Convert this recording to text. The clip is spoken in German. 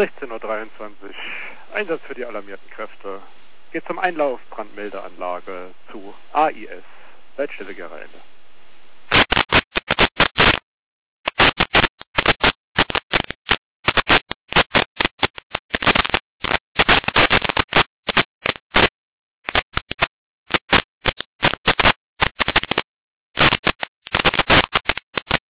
16:23 Uhr. Einsatz für die alarmierten Kräfte. Geht zum Einlauf Brandmeldeanlage zu AIS. Leitstelle Gereinde.